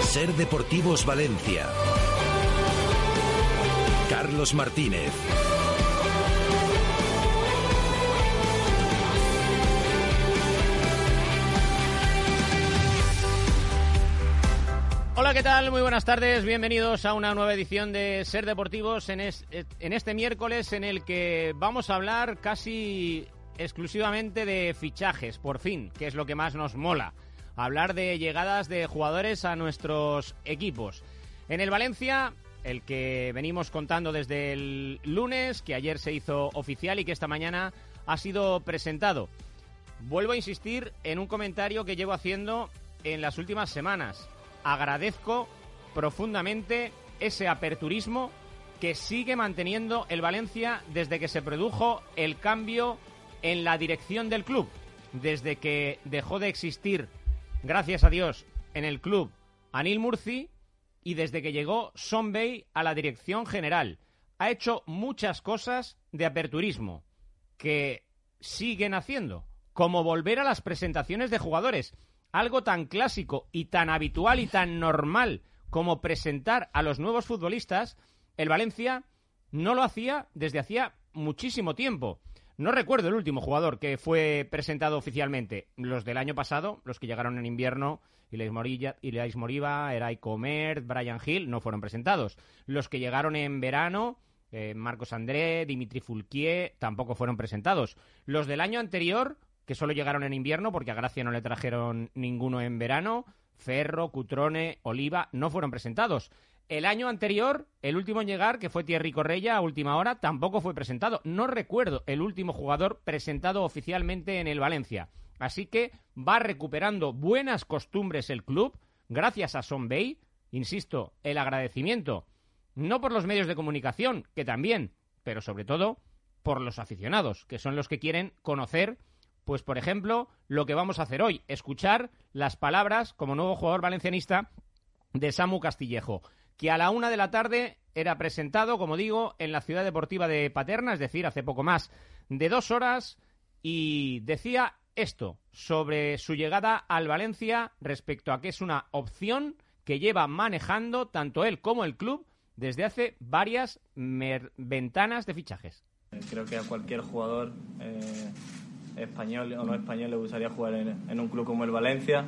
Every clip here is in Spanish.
Ser Deportivos Valencia. Carlos Martínez. Hola, ¿qué tal? Muy buenas tardes. Bienvenidos a una nueva edición de Ser Deportivos en este miércoles en el que vamos a hablar casi exclusivamente de fichajes, por fin, que es lo que más nos mola. Hablar de llegadas de jugadores a nuestros equipos. En el Valencia, el que venimos contando desde el lunes, que ayer se hizo oficial y que esta mañana ha sido presentado. Vuelvo a insistir en un comentario que llevo haciendo en las últimas semanas. Agradezco profundamente ese aperturismo que sigue manteniendo el Valencia desde que se produjo el cambio en la dirección del club, desde que dejó de existir, gracias a Dios, en el club Anil Murci y desde que llegó Son Bey a la dirección general. Ha hecho muchas cosas de aperturismo que siguen haciendo, como volver a las presentaciones de jugadores. Algo tan clásico y tan habitual y tan normal como presentar a los nuevos futbolistas, el Valencia no lo hacía desde hacía muchísimo tiempo. No recuerdo el último jugador que fue presentado oficialmente. Los del año pasado, los que llegaron en invierno, Ilais Moriba, Eray Comer, Brian Hill, no fueron presentados. Los que llegaron en verano, Marcos André, Dimitri Foulquier, tampoco fueron presentados. Los del año anterior, que solo llegaron en invierno, porque a Gracia no le trajeron ninguno en verano, Ferro, Cutrone, Oliva, no fueron presentados. El año anterior, el último en llegar, que fue Thierry Correia, a última hora, tampoco fue presentado. No recuerdo el último jugador presentado oficialmente en el Valencia. Así que va recuperando buenas costumbres el club, gracias a Son Bey. Insisto, el agradecimiento, no por los medios de comunicación, que también, pero sobre todo por los aficionados, que son los que quieren conocer, pues por ejemplo, lo que vamos a hacer hoy, escuchar las palabras como nuevo jugador valencianista de Samu Castillejo, que a la 1:00 p.m. era presentado, como digo, en la Ciudad Deportiva de Paterna, es decir, hace poco más de 2 horas, y decía esto sobre su llegada al Valencia respecto a que es una opción que lleva manejando tanto él como el club desde hace varias ventanas de fichajes. Creo que a cualquier jugador español o no español le gustaría jugar en un club como el Valencia.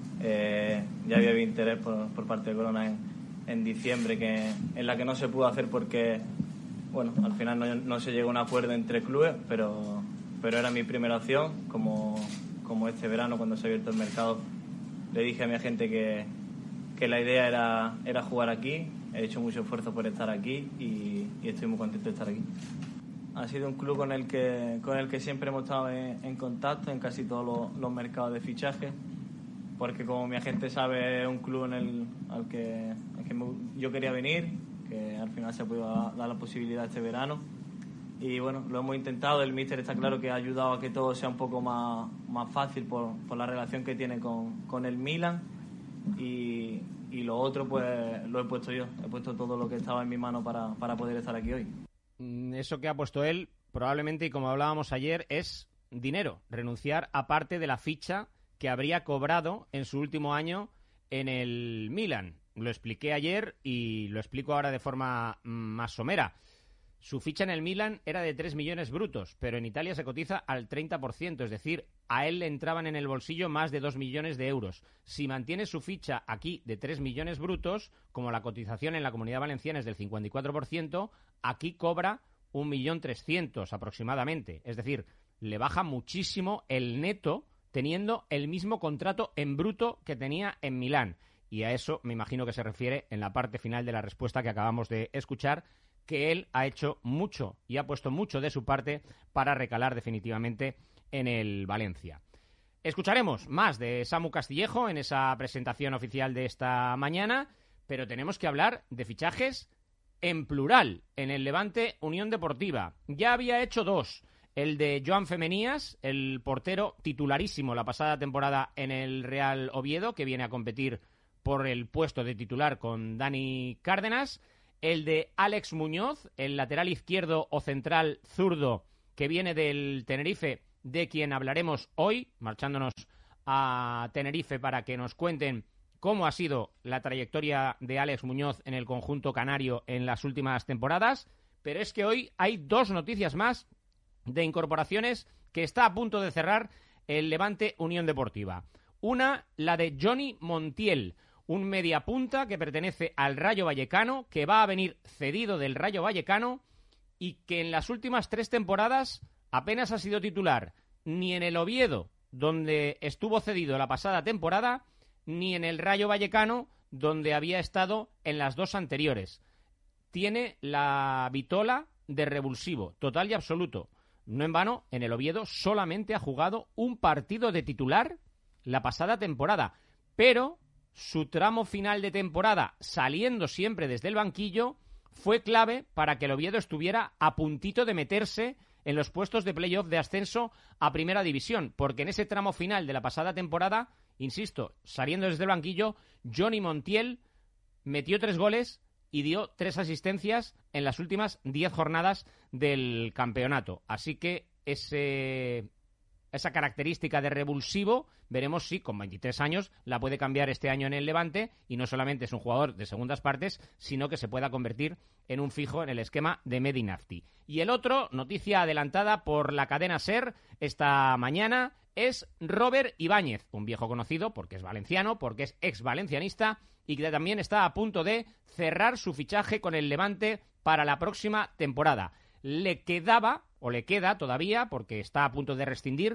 Ya había interés por parte de Corona en diciembre, en la que no se pudo hacer porque, bueno, al final no se llegó a un acuerdo entre clubes, pero era mi primera opción. Como este verano, cuando se ha abierto el mercado, le dije a mi agente que la idea era jugar aquí. He hecho mucho esfuerzo por estar aquí y estoy muy contento de estar aquí. Ha sido un club con el que siempre hemos estado en contacto en casi todos los mercados de fichaje, porque como mi agente sabe, es un club al que yo quería venir, que al final se ha podido dar la posibilidad este verano. Y bueno, lo hemos intentado. El míster está claro que ha ayudado a que todo sea un poco más fácil por la relación que tiene con el Milan. Y lo otro pues lo he puesto yo. He puesto todo lo que estaba en mi mano para poder estar aquí hoy. Eso que ha puesto él, probablemente, y como hablábamos ayer, es dinero. Renunciar a parte de la ficha que habría cobrado en su último año en el Milan. Lo expliqué ayer y lo explico ahora de forma más somera. Su ficha en el Milan era de 3 millones brutos, pero en Italia se cotiza al 30%, es decir, a él le entraban en el bolsillo más de 2 millones de euros. Si mantiene su ficha aquí de 3 millones brutos, como la cotización en la Comunidad Valenciana es del 54%, aquí cobra 1.300.000 aproximadamente. Es decir, le baja muchísimo el neto teniendo el mismo contrato en bruto que tenía en Milán. Y a eso me imagino que se refiere en la parte final de la respuesta que acabamos de escuchar, que él ha hecho mucho y ha puesto mucho de su parte para recalar definitivamente en el Valencia. Escucharemos más de Samu Castillejo en esa presentación oficial de esta mañana, pero tenemos que hablar de fichajes en plural en el Levante Unión Deportiva. Ya había hecho 2. El de Joan Femenías, el portero titularísimo la pasada temporada en el Real Oviedo, que viene a competir por el puesto de titular con Dani Cárdenas. El de Alex Muñoz, el lateral izquierdo o central zurdo, que viene del Tenerife, de quien hablaremos hoy, marchándonos a Tenerife para que nos cuenten cómo ha sido la trayectoria de Alex Muñoz en el conjunto canario en las últimas temporadas, pero es que hoy hay 2 noticias más de incorporaciones que está a punto de cerrar el Levante Unión Deportiva. Una, la de Johnny Montiel, un mediapunta que pertenece al Rayo Vallecano, que va a venir cedido del Rayo Vallecano y que en las últimas 3 temporadas apenas ha sido titular ni en el Oviedo, donde estuvo cedido la pasada temporada, ni en el Rayo Vallecano, donde había estado en las 2 anteriores. Tiene la vitola de revulsivo, total y absoluto. No en vano, en el Oviedo solamente ha jugado un partido de titular la pasada temporada, pero su tramo final de temporada, saliendo siempre desde el banquillo, fue clave para que el Oviedo estuviera a puntito de meterse en los puestos de playoff de ascenso a Primera División, porque en ese tramo final de la pasada temporada, insisto, saliendo desde el banquillo, Johnny Montiel metió 3 goles y dio 3 asistencias en las últimas 10 jornadas del campeonato. Así que esa característica de revulsivo, veremos si con 23 años la puede cambiar este año en el Levante, y no solamente es un jugador de segundas partes, sino que se pueda convertir en un fijo en el esquema de Medi Nafti. Y el otro, noticia adelantada por la cadena SER esta mañana, es Robert Ibáñez, un viejo conocido porque es valenciano, porque es ex-valencianista y que también está a punto de cerrar su fichaje con el Levante para la próxima temporada. Le queda todavía, porque está a punto de rescindir,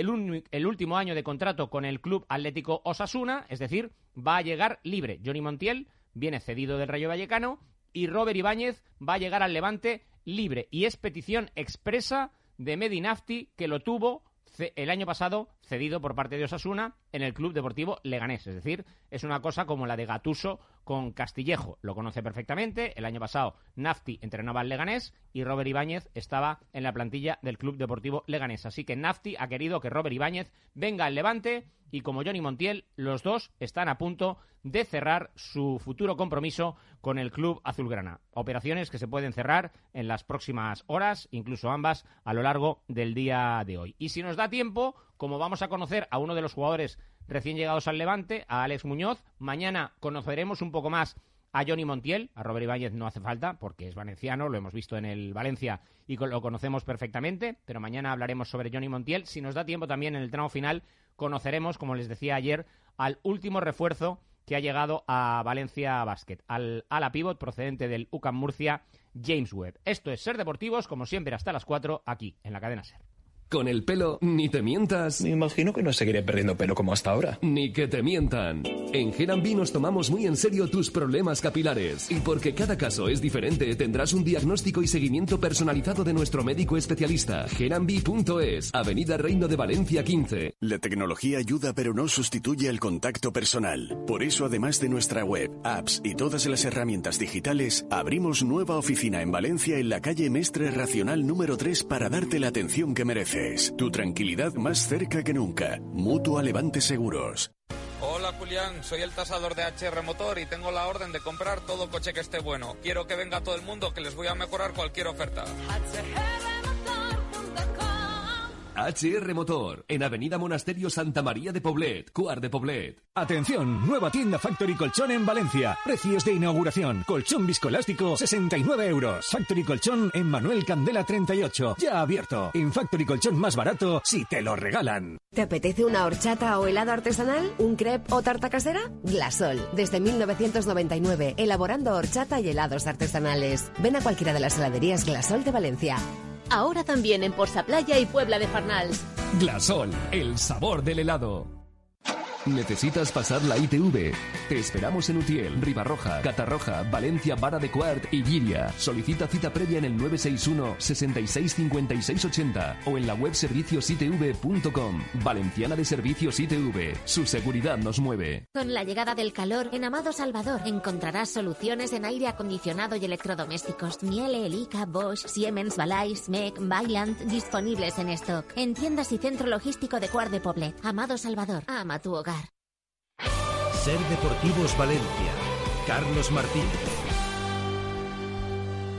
el último año de contrato con el Club Atlético Osasuna, es decir, va a llegar libre. Johnny Montiel viene cedido del Rayo Vallecano y Robert Ibáñez va a llegar al Levante libre. Y es petición expresa de Medi Nafti, que lo tuvo el año pasado cedido por parte de Osasuna en el Club Deportivo Leganés. Es decir, es una cosa como la de Gattuso con Castillejo. Lo conoce perfectamente. El año pasado Nafti entrenaba al Leganés y Robert Ibáñez estaba en la plantilla del Club Deportivo Leganés. Así que Nafti ha querido que Robert Ibáñez venga al Levante y como Johnny Montiel, los dos están a punto de cerrar su futuro compromiso con el club azulgrana. Operaciones que se pueden cerrar en las próximas horas, incluso ambas a lo largo del día de hoy. Y si nos da tiempo, como vamos a conocer a uno de los jugadores recién llegados al Levante, a Alex Muñoz, mañana conoceremos un poco más a Johnny Montiel. A Robert Ibáñez no hace falta porque es valenciano, lo hemos visto en el Valencia y lo conocemos perfectamente, pero mañana hablaremos sobre Johnny Montiel. Si nos da tiempo también en el tramo final, conoceremos, como les decía ayer, al último refuerzo que ha llegado a Valencia Basket, al ala pívot procedente del UCAM Murcia, James Webb. Esto es Ser Deportivos, como siempre, hasta las 4, aquí, en la cadena SER. Con el pelo, ni te mientas. Me imagino que no seguiré perdiendo pelo como hasta ahora. Ni que te mientan. En G&B nos tomamos muy en serio tus problemas capilares. Y porque cada caso es diferente, tendrás un diagnóstico y seguimiento personalizado de nuestro médico especialista. G&B.es, Avenida Reino de Valencia 15. La tecnología ayuda, pero no sustituye el contacto personal. Por eso, además de nuestra web, apps y todas las herramientas digitales, abrimos nueva oficina en Valencia en la calle Mestre Racional número 3 para darte la atención que mereces. Tu tranquilidad más cerca que nunca. Mutua Levante Seguros. Hola Julián, soy el tasador de HR Motor y tengo la orden de comprar todo coche que esté bueno. Quiero que venga todo el mundo, que les voy a mejorar cualquier oferta. HR Motor, en Avenida Monasterio Santa María de Poblet, Cuart de Poblet. Atención, nueva tienda Factory Colchón en Valencia. Precios de inauguración. Colchón viscoelástico, 69 euros. Factory Colchón en Manuel Candela 38. Ya abierto. En Factory Colchón más barato, si te lo regalan. ¿Te apetece una horchata o helado artesanal? ¿Un crepe o tarta casera? Glasol. Desde 1999, elaborando horchata y helados artesanales. Ven a cualquiera de las heladerías Glasol de Valencia. Ahora también en Porsaplaya y Puebla de Farnals. Glasol, el sabor del helado. ¿Necesitas pasar la ITV? Te esperamos en Utiel, Ribarroja, Catarroja, Valencia, Vara de Cuart y Llíria. Solicita cita previa en el 961 66 56 80 o en la web serviciositv.com. Valenciana de Servicios ITV. Su seguridad nos mueve. Con la llegada del calor, en Amado Salvador encontrarás soluciones en aire acondicionado y electrodomésticos. Miele, Elica, Bosch, Siemens, Balay, Smeg, Vaillant, disponibles en stock. En tiendas y centro logístico de Cuart de Poblet. Amado Salvador, ama tu hogar. Ser Deportivos Valencia. Carlos Martínez.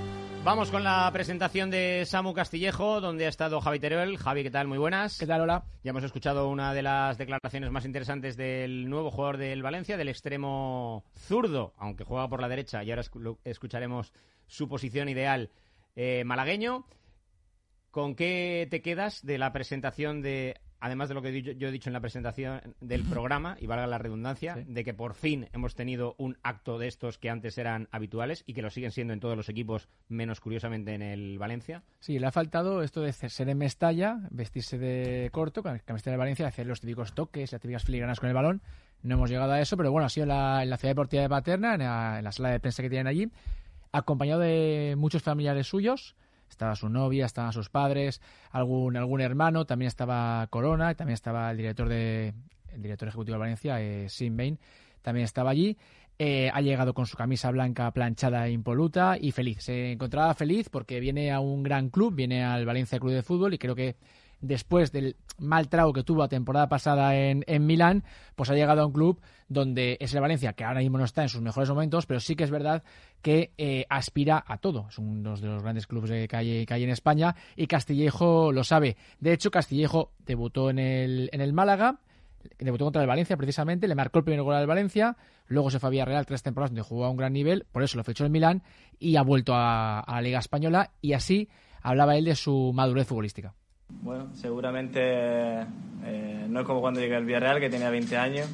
Vamos con la presentación de Samu Castillejo, donde ha estado Javi Teruel. Javi, ¿qué tal? Muy buenas. ¿Qué tal? Hola. Ya hemos escuchado una de las declaraciones más interesantes del nuevo jugador del Valencia, del extremo zurdo, aunque juega por la derecha, y ahora escucharemos su posición ideal malagueño. ¿Con qué te quedas de la presentación de, además de lo que yo he dicho en la presentación del programa, y valga la redundancia, sí, de que por fin hemos tenido un acto de estos que antes eran habituales y que lo siguen siendo en todos los equipos, menos curiosamente en el Valencia? Sí, le ha faltado esto de ser en Mestalla, vestirse de corto, con la camiseta del Valencia, hacer los típicos toques, las típicas filigranas con el balón. No hemos llegado a eso, pero bueno, ha sido en la Ciudad Deportiva de Paterna, en la sala de prensa que tienen allí, acompañado de muchos familiares suyos. Estaba su novia, estaban sus padres, algún hermano, también estaba Corona, también estaba el director ejecutivo de Valencia, Sim Bain, también estaba allí. Ha llegado con su camisa blanca planchada e impoluta y feliz. Se encontraba feliz porque viene a un gran club, viene al Valencia Club de Fútbol, y creo que después del mal trago que tuvo la temporada pasada en Milán, pues ha llegado a un club donde es el Valencia, que ahora mismo no está en sus mejores momentos, pero sí que es verdad que aspira a todo. Es uno de los grandes clubes que hay en España, y Castillejo lo sabe. De hecho, Castillejo debutó en el Málaga, debutó contra el Valencia precisamente, le marcó el primer gol al Valencia, luego se fue a Villarreal 3 temporadas donde jugó a un gran nivel, por eso lo fichó en Milán y ha vuelto a la Liga Española, y así hablaba él de su madurez futbolística. Bueno, seguramente no es como cuando llegué al Villarreal, que tenía 20 años.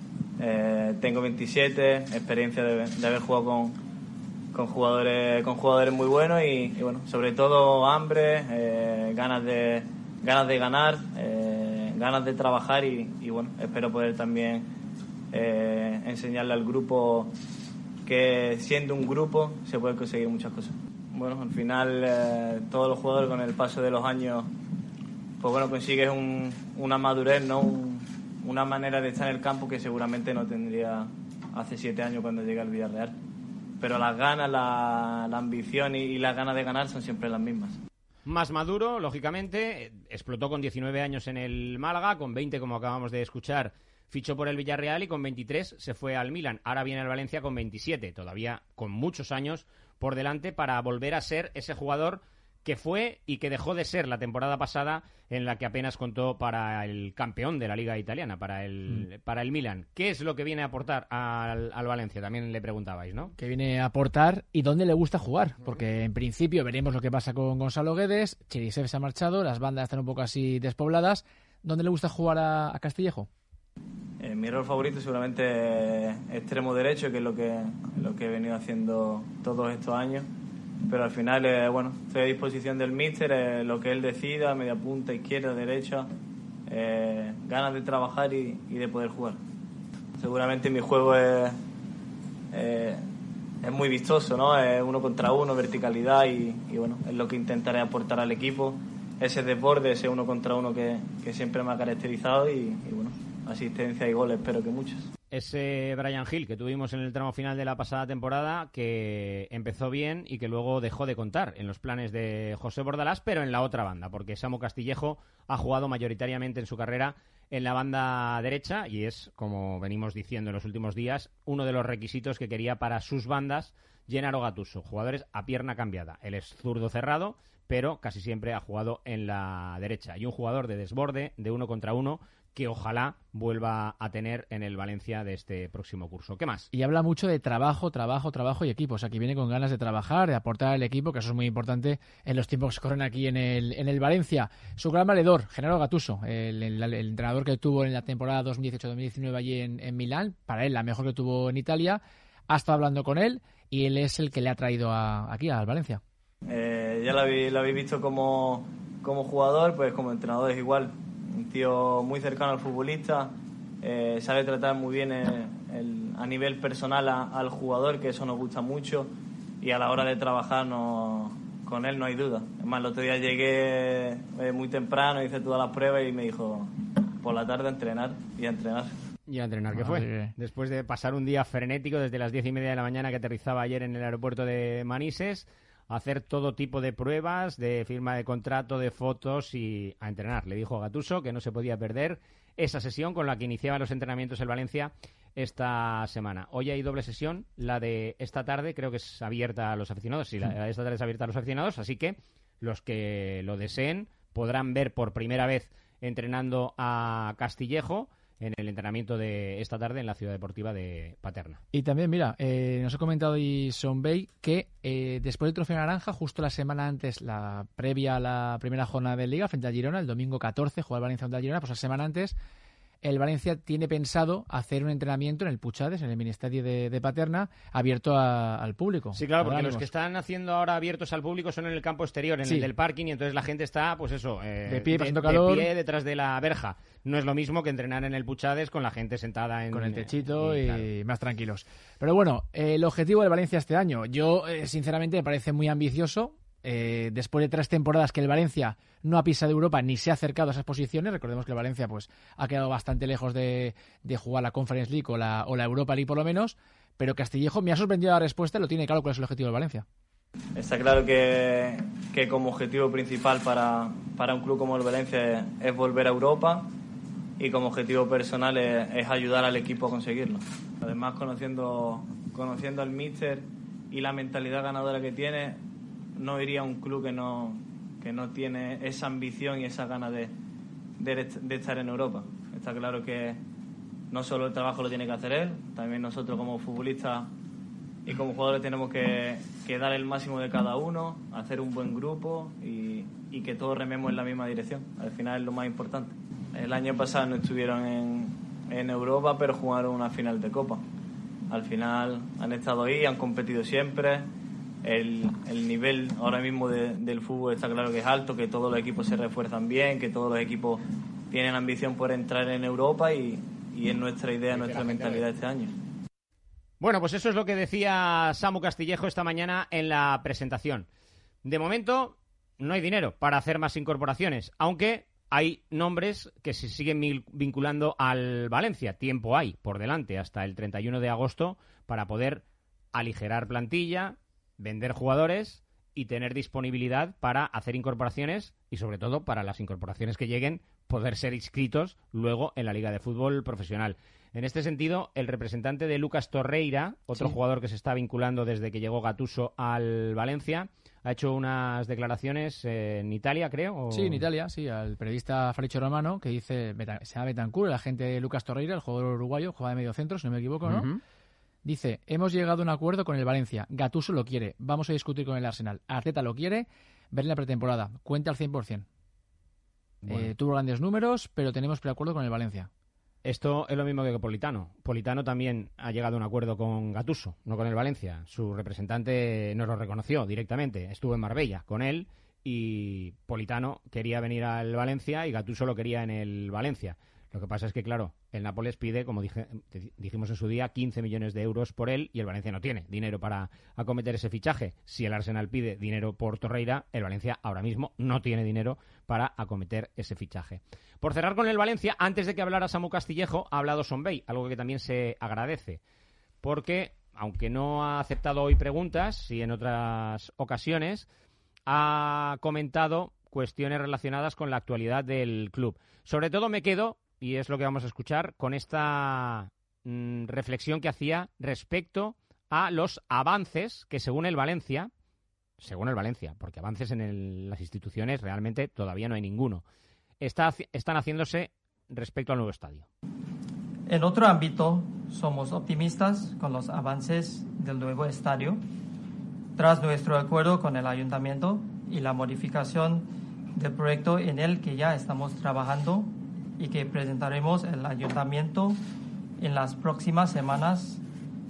Tengo 27, experiencia de haber jugado con jugadores muy buenos y bueno, sobre todo hambre, ganas de ganar, ganas de trabajar y bueno, espero poder también enseñarle al grupo que siendo un grupo se pueden conseguir muchas cosas. Bueno, al final todos los jugadores con el paso de los años pues bueno, consigues una madurez, ¿no? Una manera de estar en el campo que seguramente no tendría hace 7 años cuando llegué al Villarreal. Pero las ganas, la ambición y las ganas de ganar son siempre las mismas. Más maduro, lógicamente, explotó con 19 años en el Málaga, con 20, como acabamos de escuchar, fichó por el Villarreal y con 23 se fue al Milan. Ahora viene al Valencia con 27, todavía con muchos años por delante para volver a ser ese jugador que fue y que dejó de ser la temporada pasada, en la que apenas contó para el campeón de la Liga Italiana, para el Milan. ¿Qué es lo que viene a aportar al Valencia? También le preguntabais, ¿no? Que viene a aportar y dónde le gusta jugar, porque en principio veremos lo que pasa con Gonzalo Guedes, Chirisev se ha marchado, las bandas están un poco así despobladas. ¿Dónde le gusta jugar a Castillejo? Mi rol favorito seguramente es extremo derecho, que es lo que he venido haciendo todos estos años. Pero al final, bueno, estoy a disposición del míster, lo que él decida, media punta, izquierda, derecha, ganas de trabajar y de poder jugar. Seguramente mi juego es muy vistoso, ¿no? Es 1 contra 1, verticalidad y bueno, es lo que intentaré aportar al equipo, ese desborde, ese 1 contra 1 que siempre me ha caracterizado y bueno, asistencia y goles, espero que muchos. Ese Brian Hill que tuvimos en el tramo final de la pasada temporada, que empezó bien y que luego dejó de contar en los planes de José Bordalás, pero en la otra banda, porque Samu Castillejo ha jugado mayoritariamente en su carrera en la banda derecha y es, como venimos diciendo en los últimos días, uno de los requisitos que quería para sus bandas Gennaro Gattuso, jugadores a pierna cambiada. Él es zurdo cerrado, pero casi siempre ha jugado en la derecha. Y un jugador de desborde, de 1 contra 1, que ojalá vuelva a tener en el Valencia de este próximo curso. ¿Qué más? Y habla mucho de trabajo y equipo. O sea, que viene con ganas de trabajar, de aportar al equipo, que eso es muy importante en los tiempos que corren aquí en el Valencia. Su gran valedor, Gennaro Gattuso, el entrenador que tuvo en la temporada 2018-2019 allí en Milán, para él la mejor que tuvo en Italia, ha estado hablando con él y él es el que le ha traído aquí al Valencia. Ya lo habéis visto como jugador, pues como entrenador es igual. Un tío muy cercano al futbolista, sabe tratar muy bien a nivel personal al jugador, que eso nos gusta mucho, y a la hora de trabajar con él no hay duda. Es más, el otro día llegué muy temprano, hice todas las pruebas y me dijo por la tarde a entrenar y a entrenar. ¿Y a entrenar qué fue? Sí. Después de pasar un día frenético desde las 10:30 de la mañana que aterrizaba ayer en el aeropuerto de Manises, hacer todo tipo de pruebas, de firma de contrato, de fotos y a entrenar. Le dijo a Gattuso que no se podía perder esa sesión con la que iniciaba los entrenamientos el Valencia esta semana. Hoy hay doble sesión, la de esta tarde creo que es abierta a los aficionados, sí, la de esta tarde es abierta a los aficionados, así que los que lo deseen podrán ver por primera vez entrenando a Castillejo en el entrenamiento de esta tarde en la Ciudad Deportiva de Paterna. Y también, mira, nos ha comentado hoy Sonbey que después del Trofeo Naranja, justo la semana antes, la previa a la primera jornada de Liga frente a Girona, el domingo 14, juega el Valencia frente a Girona, pues la semana antes el Valencia tiene pensado hacer un entrenamiento en el Puchades, en el Ministerio de Paterna, abierto al público. Sí, claro, porque los que están haciendo ahora abiertos al público son en el campo exterior, en el del parking, y entonces la gente está, pues eso, de pie, pasando calor, de pie detrás de la verja. No es lo mismo que entrenar en el Puchades con la gente sentada con el techito y claro, más tranquilos. Pero bueno, el objetivo del Valencia este año, yo sinceramente me parece muy ambicioso. Después de 3 temporadas que el Valencia no ha pisado Europa ni se ha acercado a esas posiciones, recordemos que el Valencia pues ha quedado bastante lejos de jugar la Conference League o la Europa League por lo menos, pero Castillejo me ha sorprendido la respuesta y lo tiene claro cuál es el objetivo del Valencia. Está claro que como objetivo principal para un club como el Valencia es volver a Europa, y como objetivo personal es ayudar al equipo a conseguirlo. Además, conociendo al míster y la mentalidad ganadora que tiene, no iría a un club que no tiene esa ambición y esa ganas de estar en Europa. Está claro que no solo el trabajo lo tiene que hacer él, también nosotros como futbolistas y como jugadores tenemos que dar el máximo de cada uno, hacer un buen grupo y que todos rememos en la misma dirección. Al final es lo más importante. El año pasado no estuvieron en Europa, pero jugaron una final de Copa. Al final han estado ahí, han competido siempre. El nivel ahora mismo del fútbol está claro que es alto, que todos los equipos se refuerzan bien, que todos los equipos tienen ambición por entrar en Europa y es nuestra idea, nuestra mentalidad este año. Bueno, pues eso es lo que decía Samu Castillejo esta mañana en la presentación. De momento no hay dinero para hacer más incorporaciones, aunque hay nombres que se siguen vinculando al Valencia. Tiempo hay por delante hasta el 31 de agosto para poder aligerar plantilla, vender jugadores y tener disponibilidad para hacer incorporaciones y, sobre todo, para las incorporaciones que lleguen, poder ser inscritos luego en la Liga de Fútbol Profesional. En este sentido, el representante de Lucas Torreira, otro jugador que se está vinculando desde que llegó Gattuso al Valencia, ha hecho unas declaraciones en Italia, creo. Sí, en Italia, sí, al periodista Fabrizio Romano, que dice, se llama Betancur, el agente de Lucas Torreira, el jugador uruguayo, juega de medio centro, si no me equivoco, ¿no? Uh-huh. Dice, hemos llegado a un acuerdo con el Valencia, Gattuso lo quiere, vamos a discutir con el Arsenal, Arteta lo quiere, ver en la pretemporada, cuenta al 100%. Bueno. Tuvo grandes números, pero tenemos preacuerdo con el Valencia. Esto es lo mismo que Politano. Politano también ha llegado a un acuerdo con Gattuso, no con el Valencia. Su representante nos lo reconoció directamente. Estuvo en Marbella con él y Politano quería venir al Valencia y Gattuso lo quería en el Valencia. Lo que pasa es que, claro, el Nápoles pide, como dijimos en su día, 15 millones de euros por él y el Valencia no tiene dinero para acometer ese fichaje. Si el Arsenal pide dinero por Torreira, el Valencia ahora mismo no tiene dinero para acometer ese fichaje. Por cerrar con el Valencia, antes de que hablara Samu Castillejo, ha hablado Sonbey, algo que también se agradece, porque, aunque no ha aceptado hoy preguntas, y en otras ocasiones, ha comentado cuestiones relacionadas con la actualidad del club. Sobre todo me quedo, y es lo que vamos a escuchar, con esta reflexión que hacía respecto a los avances que según el Valencia, porque avances en las instituciones realmente todavía no hay ninguno, están haciéndose respecto al nuevo estadio. En otro ámbito, somos optimistas con los avances del nuevo estadio. Tras nuestro acuerdo con el ayuntamiento y la modificación del proyecto en el que ya estamos trabajando y que presentaremos al ayuntamiento en las próximas semanas.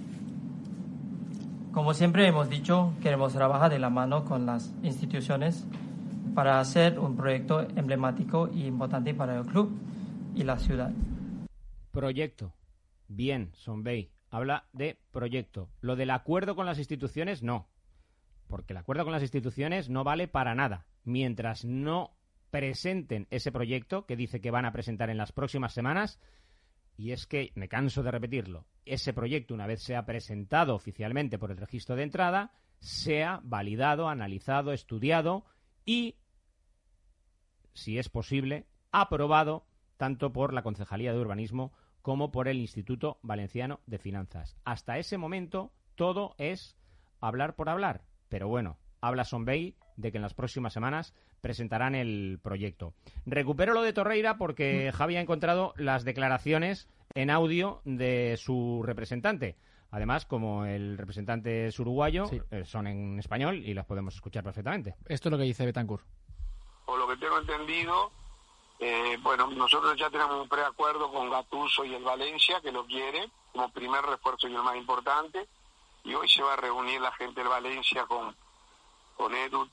Como siempre hemos dicho, queremos trabajar de la mano con las instituciones para hacer un proyecto emblemático y importante para el club y la ciudad. Proyecto. Bien, Sonbey. Habla de proyecto. Lo del acuerdo con las instituciones, no. Porque el acuerdo con las instituciones no vale para nada. Mientras no presenten ese proyecto que dice que van a presentar en las próximas semanas, y es que, me canso de repetirlo, ese proyecto, una vez sea presentado oficialmente por el registro de entrada, sea validado, analizado, estudiado y, si es posible, aprobado tanto por la Concejalía de Urbanismo como por el Instituto Valenciano de Finanzas. Hasta ese momento todo es hablar por hablar, pero bueno, habla Son Bey de que en las próximas semanas presentarán el proyecto. Recupero lo de Torreira porque Javi ha encontrado las declaraciones en audio de su representante. Además, como el representante es uruguayo, sí, son en español y las podemos escuchar perfectamente. Esto es lo que dice Betancourt. Por lo que tengo entendido, bueno, nosotros ya tenemos un preacuerdo con Gattuso y el Valencia, que lo quiere como primer refuerzo y el más importante, y hoy se va a reunir la gente del Valencia con Edu,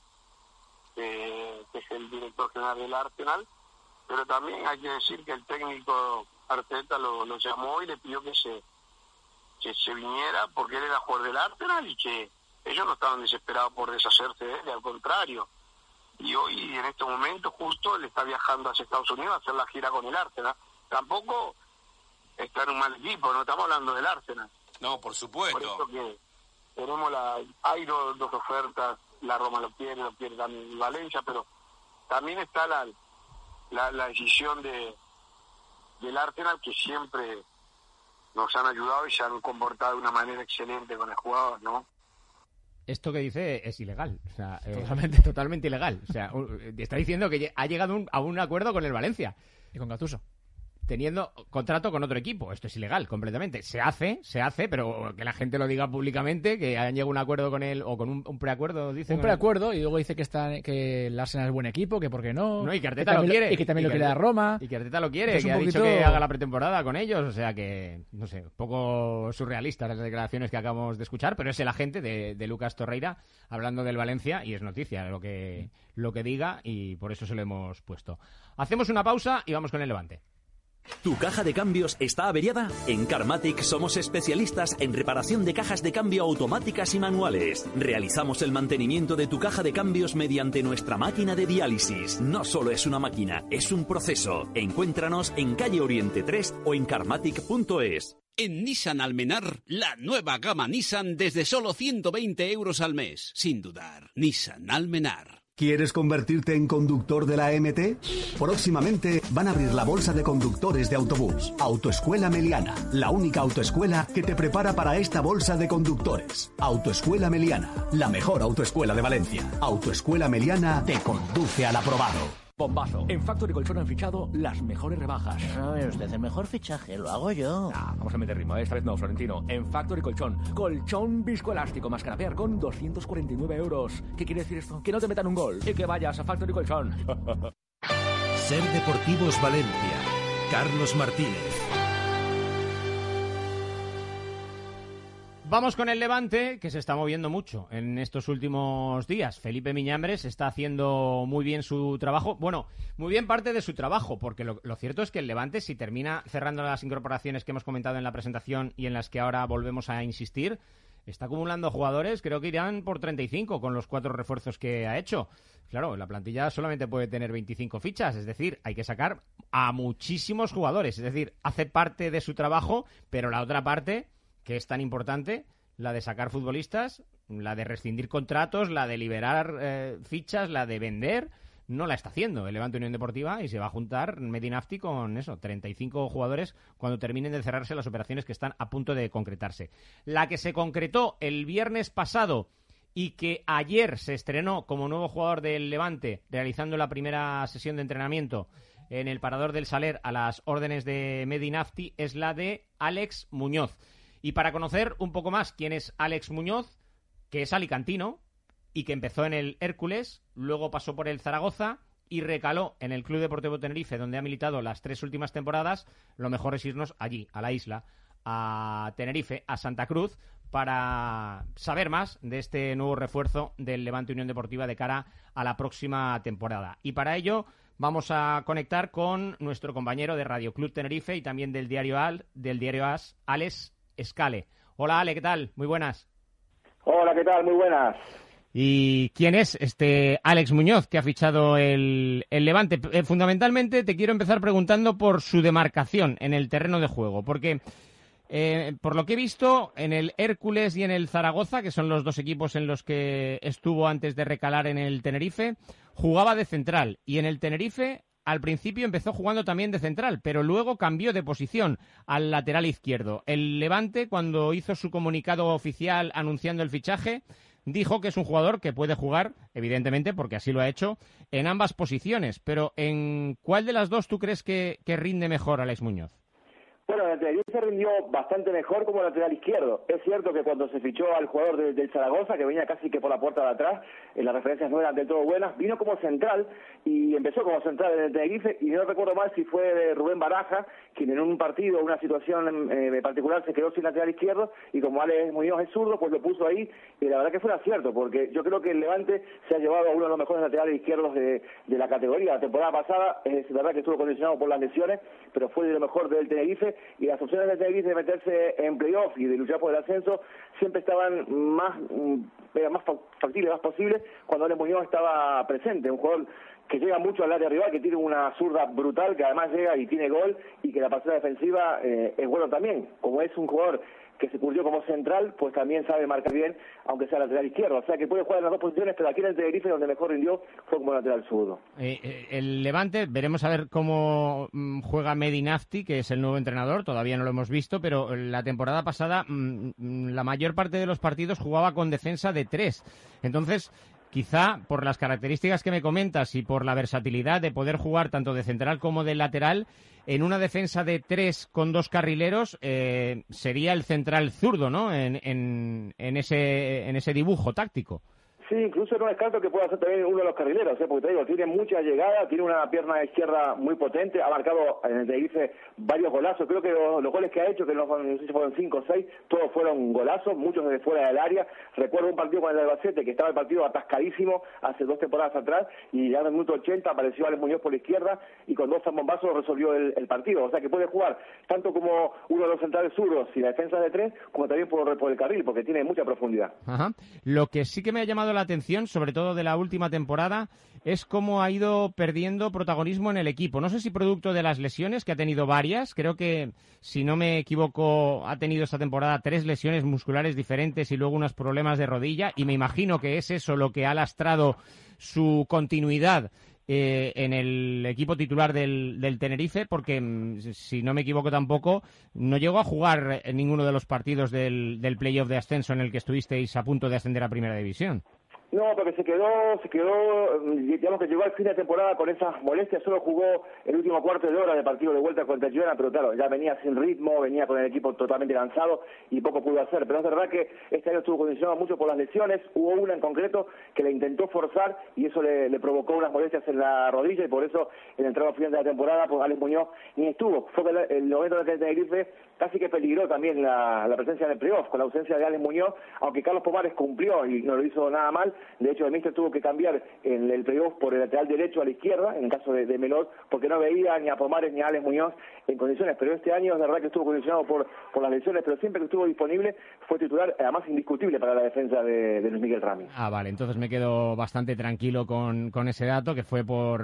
que es el director general del Arsenal, pero también hay que decir que el técnico Arteta lo llamó y le pidió que se viniera porque él era jugador del Arsenal y que ellos no estaban desesperados por deshacerse de él, al contrario. Y hoy, en este momento, justo él está viajando hacia Estados Unidos a hacer la gira con el Arsenal. Tampoco está en un mal equipo, no estamos hablando del Arsenal. No, por supuesto. Por eso que tenemos hay dos ofertas, la Roma lo quiere también el Valencia, pero también está la decisión del Arsenal, que siempre nos han ayudado y se han comportado de una manera excelente con el jugador, ¿no? Esto que dice es ilegal, o sea, totalmente ilegal. O sea, está diciendo que ha llegado a un acuerdo con el Valencia. Y con Gattuso. Teniendo contrato con otro equipo. Esto es ilegal completamente. Se hace, pero que la gente lo diga públicamente, que hayan llegado a un acuerdo con él, o con un preacuerdo, dice. Un preacuerdo, y luego dice que el Arsenal es buen equipo, que por qué no. No, y que Arteta lo quiere. Y que también lo quiere la Roma. Y que Arteta lo quiere, que ha dicho que haga la pretemporada con ellos. O sea que, no sé, un poco surrealistas las declaraciones que acabamos de escuchar, pero es el agente de Lucas Torreira hablando del Valencia, y es noticia lo que diga, y por eso se lo hemos puesto. Hacemos una pausa y vamos con el Levante. ¿Tu caja de cambios está averiada? En Carmatic somos especialistas en reparación de cajas de cambio automáticas y manuales. Realizamos el mantenimiento de tu caja de cambios mediante nuestra máquina de diálisis. No solo es una máquina, es un proceso. Encuéntranos en calle Oriente 3 o en carmatic.es. En Nissan Almenar, la nueva gama Nissan desde solo 120 euros al mes. Sin dudar, Nissan Almenar. ¿Quieres convertirte en conductor de la MT? Próximamente van a abrir la bolsa de conductores de autobús. Autoescuela Meliana, la única autoescuela que te prepara para esta bolsa de conductores. Autoescuela Meliana, la mejor autoescuela de Valencia. Autoescuela Meliana te conduce al aprobado. Bombazo. En Factory Colchón han fichado las mejores rebajas. ¿Sabe usted? El mejor fichaje lo hago yo. Vamos a meter ritmo, esta vez no, Florentino. En Factory Colchón. Colchón viscoelástico más canapear con 249 euros. ¿Qué quiere decir esto? Que no te metan un gol y que vayas a Factory Colchón. Ser Deportivos Valencia. Carlos Martínez. Vamos con el Levante, que se está moviendo mucho en estos últimos días. Felipe Miñambres está haciendo muy bien su trabajo. Bueno, muy bien parte de su trabajo, porque lo cierto es que el Levante, si termina cerrando las incorporaciones que hemos comentado en la presentación y en las que ahora volvemos a insistir, está acumulando jugadores, creo que irán por 35 con los 4 refuerzos que ha hecho. Claro, la plantilla solamente puede tener 25 fichas, es decir, hay que sacar a muchísimos jugadores. Es decir, hace parte de su trabajo, pero la otra parte, que es tan importante, la de sacar futbolistas, la de rescindir contratos, la de liberar fichas, la de vender, no la está haciendo el Levante Unión Deportiva, y se va a juntar Medinafti con 35 jugadores cuando terminen de cerrarse las operaciones que están a punto de concretarse. La que se concretó el viernes pasado y que ayer se estrenó como nuevo jugador del Levante, realizando la primera sesión de entrenamiento en el Parador del Saler a las órdenes de Medinafti, es la de Àlex Muñoz. Y para conocer un poco más quién es Àlex Muñoz, que es alicantino y que empezó en el Hércules, luego pasó por el Zaragoza y recaló en el Club Deportivo Tenerife, donde ha militado las 3 últimas temporadas, lo mejor es irnos allí, a la isla, a Tenerife, a Santa Cruz, para saber más de este nuevo refuerzo del Levante Unión Deportiva de cara a la próxima temporada. Y para ello vamos a conectar con nuestro compañero de Radio Club Tenerife y también del diario AS, Alex Escale. Hola Ale, ¿qué tal? Muy buenas. Hola, ¿qué tal? Muy buenas. ¿Y quién es este Àlex Muñoz que ha fichado el Levante? Fundamentalmente te quiero empezar preguntando por su demarcación en el terreno de juego, porque por lo que he visto en el Hércules y en el Zaragoza, que son los 2 equipos en los que estuvo antes de recalar en el Tenerife, jugaba de central, y en el Tenerife al principio empezó jugando también de central, pero luego cambió de posición al lateral izquierdo. El Levante, cuando hizo su comunicado oficial anunciando el fichaje, dijo que es un jugador que puede jugar, evidentemente, porque así lo ha hecho, en ambas posiciones. Pero ¿en cuál de las dos tú crees que rinde mejor Alex Muñoz? Bueno, el Tenerife rindió bastante mejor como lateral izquierdo. Es cierto que cuando se fichó al jugador del Zaragoza, que venía casi que por la puerta de atrás, las referencias no eran del todo buenas, vino como central y empezó como central en el Tenerife, y no recuerdo mal si fue de Rubén Baraja, quien en un partido, una situación particular, se quedó sin lateral izquierdo, y como Alex Muñoz es zurdo, pues lo puso ahí, y la verdad que fue un acierto, porque yo creo que el Levante se ha llevado a uno de los mejores laterales izquierdos de la categoría. La temporada pasada, es verdad que estuvo condicionado por las lesiones, pero fue de lo mejor del Tenerife, y las opciones del Tenerife de meterse en playoff y de luchar por el ascenso siempre estaban más factibles, más posibles cuando Alex Muñoz estaba presente. Un jugador que llega mucho al área rival, que tiene una zurda brutal, que además llega y tiene gol, y que la pasada defensiva es bueno también. Como es un jugador que se curtió como central, pues también sabe marcar bien, aunque sea lateral izquierdo. O sea que puede jugar en las dos posiciones, pero aquí en el Tenerife donde mejor rindió fue como lateral zurdo. El Levante, veremos a ver cómo juega Medinafti, que es el nuevo entrenador, todavía no lo hemos visto, pero la temporada pasada la mayor parte de los partidos jugaba con defensa de 3. Entonces, quizá por las características que me comentas y por la versatilidad de poder jugar tanto de central como de lateral, en una defensa de 3 con 2 carrileros sería el central zurdo, ¿no? En ese dibujo táctico. Sí, incluso no descarto que pueda ser también uno de los carrileros, porque te digo, tiene mucha llegada, tiene una pierna izquierda muy potente, ha marcado en el Tenerife varios golazos. Creo que los goles que ha hecho, que no sé si fueron 5 o 6, todos fueron golazos, muchos desde fuera del área. Recuerdo un partido con el Albacete, que estaba el partido atascadísimo hace 2 temporadas atrás, y ya en el minuto 80 apareció Alex Muñoz por la izquierda y con 2 zambombazos resolvió el partido. O sea que puede jugar tanto como uno de los centrales zurdos y la defensa de 3, como también por el carril, porque tiene mucha profundidad. Ajá. Lo que sí que me ha llamado la atención, sobre todo de la última temporada, es cómo ha ido perdiendo protagonismo en el equipo. No sé si producto de las lesiones, que ha tenido varias. Creo que, si no me equivoco, ha tenido esta temporada 3 lesiones musculares diferentes y luego unos problemas de rodilla, y me imagino que es eso lo que ha lastrado su continuidad en el equipo titular del Tenerife, porque, si no me equivoco tampoco, no llegó a jugar en ninguno de los partidos del playoff de ascenso en el que estuvisteis a punto de ascender a Primera División. No, porque se quedó, digamos que llegó al fin de temporada con esas molestias, solo jugó el último cuarto de hora del partido de vuelta contra Girona, pero claro, ya venía sin ritmo, venía con el equipo totalmente cansado y poco pudo hacer. Pero es verdad que este año estuvo condicionado mucho por las lesiones. Hubo una en concreto que le intentó forzar y eso le provocó unas molestias en la rodilla, y por eso en el tramo final de la temporada pues Alex Muñoz ni estuvo. Fue que el momento en el que el Tenerife casi que peligró también la presencia en el playoff con la ausencia de Alex Muñoz, aunque Carlos Pomares cumplió y no lo hizo nada mal. De hecho, el míster tuvo que cambiar en el playoff por el lateral derecho a la izquierda, en el caso de Melot, porque no veía ni a Pomares ni a Alex Muñoz en condiciones. Pero este año es verdad que estuvo condicionado por las lesiones, pero siempre que estuvo disponible fue titular, además indiscutible para la defensa de Luis Miguel Ramis. Vale, entonces me quedo bastante tranquilo con ese dato, que fue por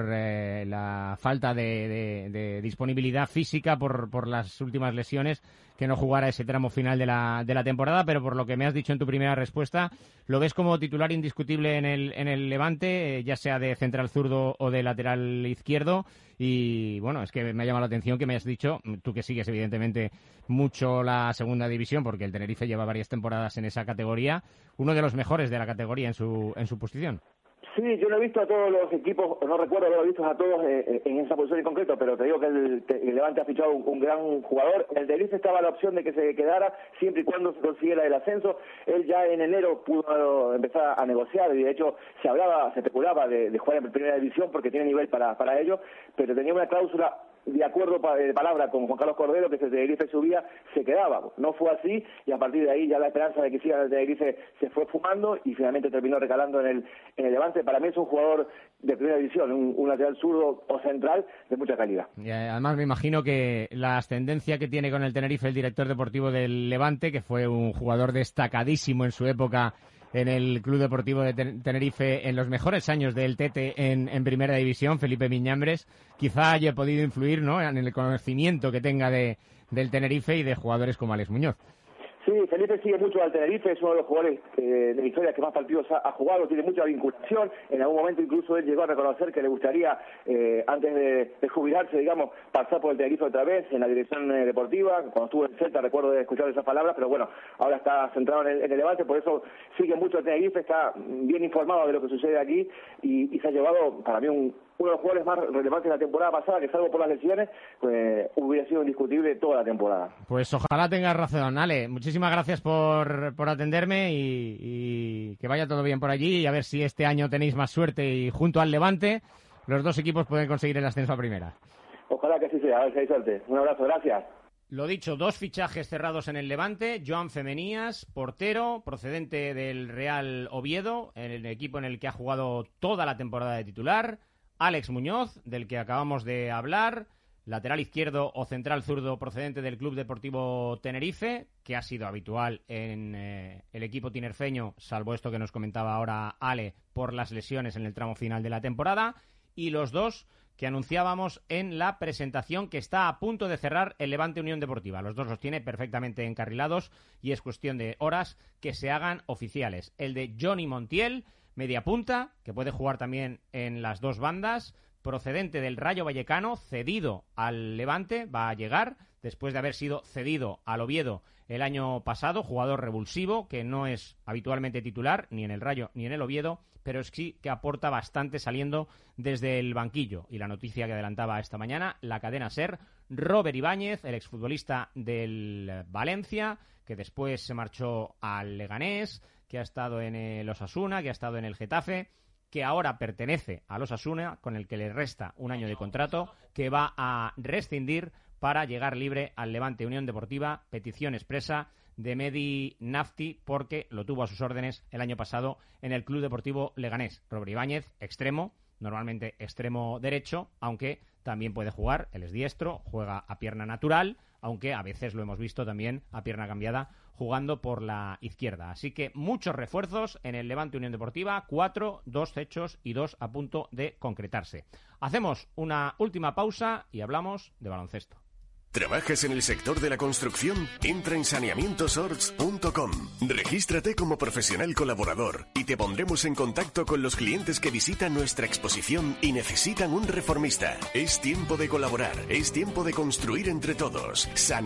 la falta de disponibilidad física por las últimas lesiones, que no jugara ese tramo final de la temporada. Pero por lo que me has dicho en tu primera respuesta, lo ves como titular indiscutible en el Levante, ya sea de central zurdo o de lateral izquierdo. Y bueno, es que me ha llamado la atención que me has dicho, tú que sigues evidentemente mucho la segunda división, porque el Tenerife lleva varias temporadas en esa categoría, uno de los mejores de la categoría en su posición. Sí, yo no he visto a todos los equipos, no recuerdo haberlo visto a todos en esa posición en concreto, pero te digo que el Levante ha fichado un gran jugador. En el Tenerife estaba la opción de que se quedara siempre y cuando se consiguiera el ascenso. Él ya en enero pudo empezar a negociar, y de hecho se especulaba de jugar en Primera División porque tiene nivel para ello, pero tenía una cláusula de acuerdo de palabra con Juan Carlos Cordero, que si el Tenerife subía, se quedaba. No fue así, y a partir de ahí ya la esperanza de que siga el Tenerife se fue fumando, y finalmente terminó recalando en el Levante. Para mí es un jugador de Primera División, un lateral zurdo o central de mucha calidad. Y además me imagino que la ascendencia que tiene con el Tenerife el director deportivo del Levante, que fue un jugador destacadísimo en su época en el Club Deportivo de Tenerife en los mejores años del Tete en Primera División, Felipe Miñambres, quizá haya podido influir, ¿no?, en el conocimiento que tenga del Tenerife y de jugadores como Alex Muñoz. Sí, Felipe sigue mucho al Tenerife, es uno de los jugadores de la historia que más partidos ha jugado, tiene mucha vinculación. En algún momento incluso él llegó a reconocer que le gustaría, antes de jubilarse, digamos, pasar por el Tenerife otra vez en la dirección deportiva. Cuando estuvo en Celta recuerdo de escuchar esas palabras, pero bueno, ahora está centrado en el Levante, por eso sigue mucho al Tenerife, está bien informado de lo que sucede aquí y se ha llevado, para mí, uno de los jugadores más relevantes de la temporada pasada, que salvo por las lesiones, pues hubiera sido indiscutible toda la temporada. Pues ojalá tengas razón, Ale. Muchísimas gracias por atenderme y que vaya todo bien por allí y a ver si este año tenéis más suerte y junto al Levante los dos equipos pueden conseguir el ascenso a primera. Ojalá que así sea, a ver si hay suerte. Un abrazo, gracias. Lo dicho, 2 fichajes cerrados en el Levante. Joan Femenías, portero, procedente del Real Oviedo, en el equipo en el que ha jugado toda la temporada de titular. Alex Muñoz, del que acabamos de hablar, lateral izquierdo o central zurdo procedente del Club Deportivo Tenerife, que ha sido habitual en el equipo tinerfeño, salvo esto que nos comentaba ahora Ale, por las lesiones en el tramo final de la temporada, y los 2 que anunciábamos en la presentación que está a punto de cerrar el Levante Unión Deportiva. Los 2 los tiene perfectamente encarrilados y es cuestión de horas que se hagan oficiales. El de Johnny Montiel, media punta, que puede jugar también en las 2 bandas, procedente del Rayo Vallecano, cedido al Levante, va a llegar después de haber sido cedido al Oviedo el año pasado, jugador revulsivo que no es habitualmente titular ni en el Rayo ni en el Oviedo, pero sí que aporta bastante saliendo desde el banquillo. Y la noticia que adelantaba esta mañana la cadena SER, Robert Ibáñez, el exfutbolista del Valencia, que después se marchó al Leganés, que ha estado en el Osasuna, que ha estado en el Getafe, que ahora pertenece al Osasuna, con el que le resta un año de contrato, que va a rescindir para llegar libre al Levante Unión Deportiva, petición expresa de Mehdi Nafti, porque lo tuvo a sus órdenes el año pasado en el Club Deportivo Leganés. Robert Ibáñez, extremo, normalmente extremo derecho, aunque también puede jugar, él es diestro, juega a pierna natural, aunque a veces lo hemos visto también a pierna cambiada jugando por la izquierda. Así que muchos refuerzos en el Levante Unión Deportiva, 4, 2 hechos y 2 a punto de concretarse. Hacemos una última pausa y hablamos de baloncesto. ¿Trabajas en el sector de la construcción? Entra en saneamientosorts.com. Regístrate como profesional colaborador y te pondremos en contacto con los clientes que visitan nuestra exposición y necesitan un reformista. Es tiempo de colaborar, es tiempo de construir entre todos.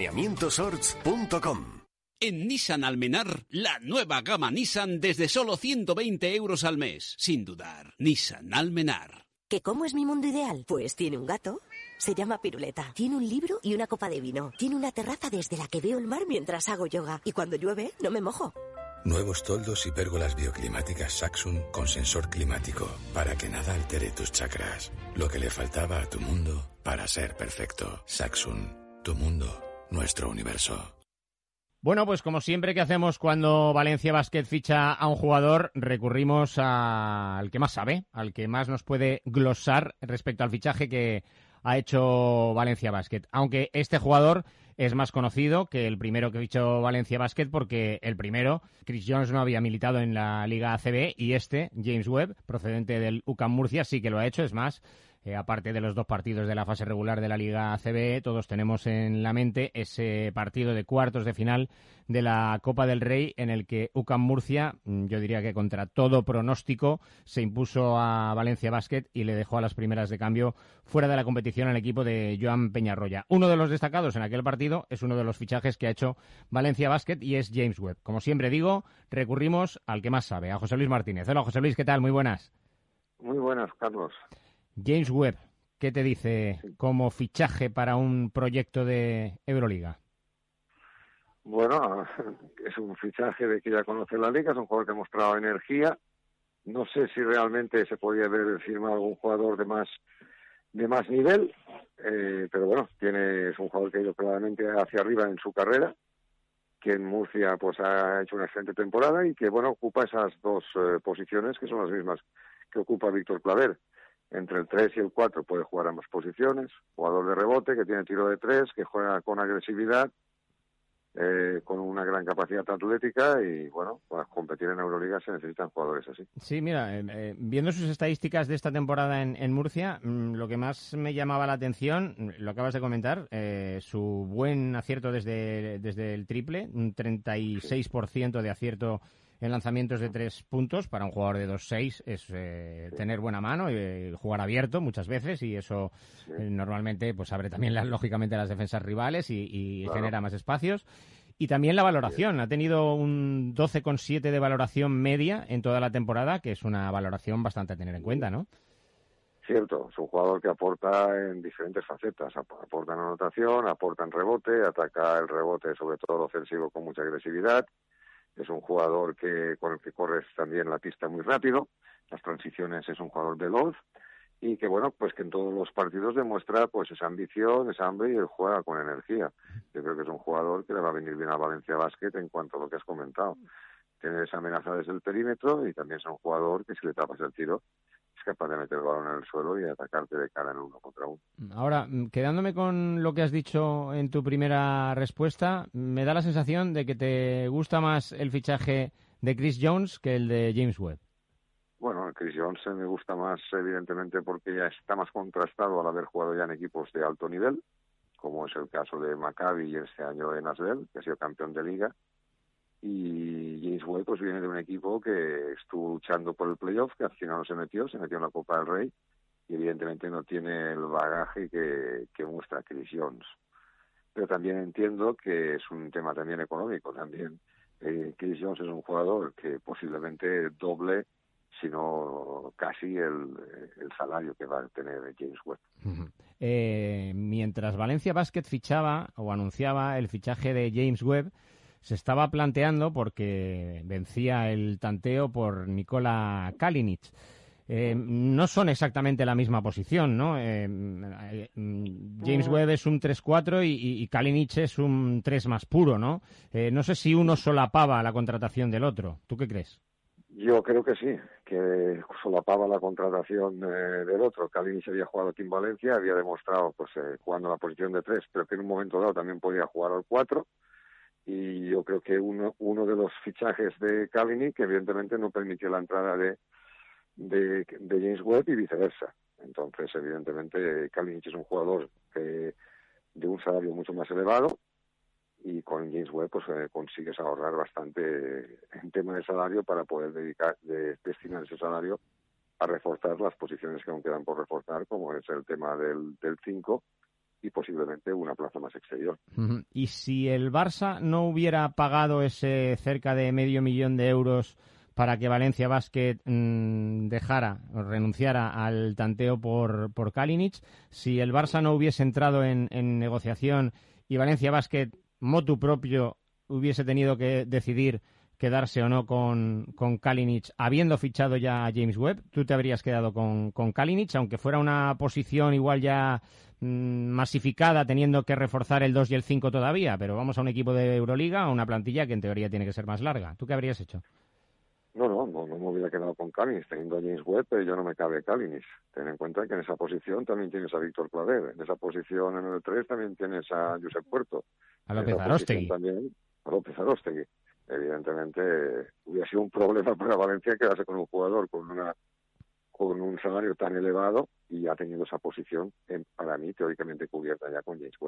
Saneamientosorts.com. En Nissan Almenar, la nueva gama Nissan desde solo 120 euros al mes. Sin dudar, Nissan Almenar. ¿Que cómo es mi mundo ideal? Pues tiene un gato, se llama Piruleta, tiene un libro y una copa de vino, tiene una terraza desde la que veo el mar mientras hago yoga y cuando llueve no me mojo. Nuevos toldos y pérgolas bioclimáticas Saxum con sensor climático para que nada altere tus chakras. Lo que le faltaba a tu mundo para ser perfecto. Saxum, tu mundo, nuestro universo. Bueno, pues como siempre que hacemos cuando Valencia Basket ficha a un jugador, recurrimos al que más sabe, al que más nos puede glosar respecto al fichaje que ha hecho Valencia Basket. Aunque este jugador es más conocido que el primero que fichó Valencia Basket, porque el primero, Chris Jones, no había militado en la Liga ACB, y este, James Webb, procedente del UCAM Murcia, sí que lo ha hecho. Es más, aparte de los 2 partidos de la fase regular de la Liga ACB, todos tenemos en la mente ese partido de cuartos de final de la Copa del Rey en el que UCAM Murcia, yo diría que contra todo pronóstico, se impuso a Valencia Basket y le dejó a las primeras de cambio fuera de la competición al equipo de Joan Peñarroya. Uno de los destacados en aquel partido es uno de los fichajes que ha hecho Valencia Basket y es James Webb. Como siempre digo, recurrimos al que más sabe, a José Luis Martínez. Hola, José Luis, ¿qué tal? Muy buenas. Muy buenas, Carlos. James Webb, ¿qué te dice como fichaje para un proyecto de Euroliga? Bueno, es un fichaje de que ya conoce la Liga, es un jugador que ha mostrado energía. No sé si realmente se podía haber firmado algún jugador de más nivel, pero bueno, es un jugador que ha ido claramente hacia arriba en su carrera, que en Murcia pues ha hecho una excelente temporada y que bueno ocupa esas 2 posiciones que son las mismas que ocupa Víctor Claver. Entre el 3 y el 4 puede jugar ambas posiciones, jugador de rebote, que tiene tiro de 3, que juega con agresividad con una gran capacidad atlética y, bueno, para competir en Euroliga se necesitan jugadores así. Sí, mira, viendo sus estadísticas de esta temporada en Murcia, lo que más me llamaba la atención, lo acabas de comentar, su buen acierto desde el triple, un 36% de acierto en lanzamientos de 3 puntos. Para un jugador de 2'6" es tener buena mano y jugar abierto muchas veces, y eso normalmente pues abre también lógicamente las defensas rivales y Claro. genera más espacios. Y también la valoración, ha tenido un 12,7 de valoración media en toda la temporada, que es una valoración bastante a tener en cuenta, ¿no? Cierto, es un jugador que aporta en diferentes facetas, aporta en anotación, aporta en rebote, ataca el rebote, sobre todo ofensivo, con mucha agresividad. Es un jugador con el que corres también la pista muy rápido, las transiciones, es un jugador veloz y que, bueno, pues que en todos los partidos demuestra pues esa ambición, esa hambre y juega con energía. Yo creo que es un jugador que le va a venir bien a Valencia Basket en cuanto a lo que has comentado. Tiene esa amenaza desde el perímetro y también es un jugador que si le tapas el tiro es capaz de meter el balón en el suelo y atacarte de cara en 1 contra 1. Ahora, quedándome con lo que has dicho en tu primera respuesta, me da la sensación de que te gusta más el fichaje de Chris Jones que el de James Webb. Bueno, Chris Jones me gusta más, evidentemente, porque ya está más contrastado al haber jugado ya en equipos de alto nivel, como es el caso de Maccabi y este año de Nashville, que ha sido campeón de liga. Y James Webb pues viene de un equipo que estuvo luchando por el playoff, que al final no se metió en la Copa del Rey, y evidentemente no tiene el bagaje que muestra Chris Jones. Pero también entiendo que es un tema también económico. También Chris Jones es un jugador que posiblemente doble, sino casi el salario que va a tener James Webb. Mientras Valencia Basket fichaba o anunciaba el fichaje de James Webb, se estaba planteando, porque vencía el tanteo por Nikola Kalinic. No son exactamente la misma posición, ¿no? James Webb es un 3-4 y Kalinic es un 3 más puro, ¿no? No sé si uno solapaba la contratación del otro. ¿Tú qué crees? Yo creo que sí, que solapaba la contratación del otro. Kalinic había jugado aquí en Valencia, había demostrado pues jugando la posición de 3, pero que en un momento dado también podía jugar al 4. Y yo creo que uno de los fichajes de Kalinic, evidentemente, no permitió la entrada de James Webb y viceversa. Entonces, evidentemente, Kalinic es un jugador de un salario mucho más elevado, y con James Webb pues consigues ahorrar bastante en tema de salario para poder destinar ese salario a reforzar las posiciones que aún quedan por reforzar, como es el tema del 5 y posiblemente una plaza más exterior. Y si el Barça no hubiera pagado ese cerca de $500,000 de euros para que Valencia Basket dejara o renunciara al tanteo por Kalinic, si el Barça no hubiese entrado en negociación y Valencia Basket motu propio hubiese tenido que decidir quedarse o no con Kalinic, habiendo fichado ya a James Webb, tú te habrías quedado con Kalinic, aunque fuera una posición igual ya masificada, teniendo que reforzar el 2 y el 5 todavía, pero vamos a un equipo de Euroliga, a una plantilla que en teoría tiene que ser más larga. ¿Tú qué habrías hecho? No me hubiera quedado con Kalinic, teniendo a James Webb, pero yo no me cabe Kalinic. Ten en cuenta que en esa posición también tienes a Víctor Claver, en esa posición en el 3 también tienes a Josep Puerto. A López Aróstegui. También a López Aróstegui. Evidentemente hubiera sido un problema para Valencia quedarse con un jugador con un salario tan elevado y ya teniendo esa posición, para mí, teóricamente cubierta ya con James Webb.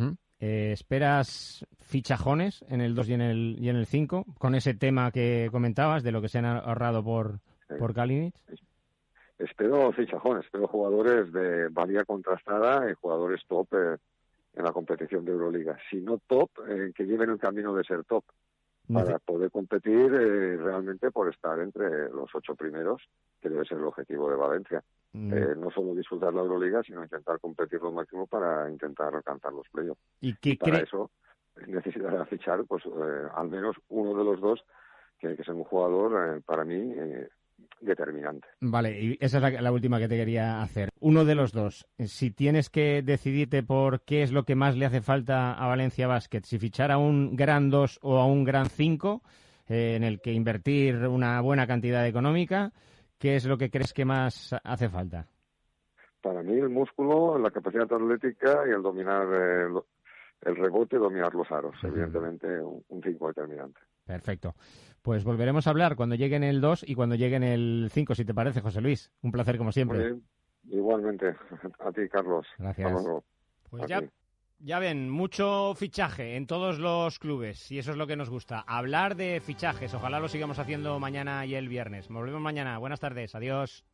¿Esperas fichajones en el 2 y en el 5 con ese tema que comentabas de lo que se han ahorrado por Kalinic? Espero fichajones, espero jugadores de valía contrastada y jugadores top en la competición de Euroliga. Si no top, que lleven el camino de ser top, para poder competir realmente por estar entre los 8 primeros, que debe ser el objetivo de Valencia. No solo disfrutar la Euroliga, sino intentar competir lo máximo para intentar alcanzar los playoffs. Y para eso necesitará fichar pues al menos uno de los dos, que tiene que ser un jugador para mí determinante. Vale, y esa es la última que te quería hacer. Uno de los dos, si tienes que decidirte por qué es lo que más le hace falta a Valencia Basket, si fichar a un gran 2 o a un gran 5, en el que invertir una buena cantidad económica, ¿qué es lo que crees que más hace falta? Para mí el músculo, la capacidad atlética y el dominar el rebote, dominar los aros. Evidentemente, un 5 determinante. Perfecto. Pues volveremos a hablar cuando lleguen el 2 y cuando lleguen el 5, si te parece, José Luis. Un placer, como siempre. Muy bien. Igualmente. A ti, Carlos. Gracias. Hasta luego. Pues ya ven, mucho fichaje en todos los clubes y eso es lo que nos gusta. Hablar de fichajes. Ojalá lo sigamos haciendo mañana y el viernes. Nos vemos mañana. Buenas tardes. Adiós.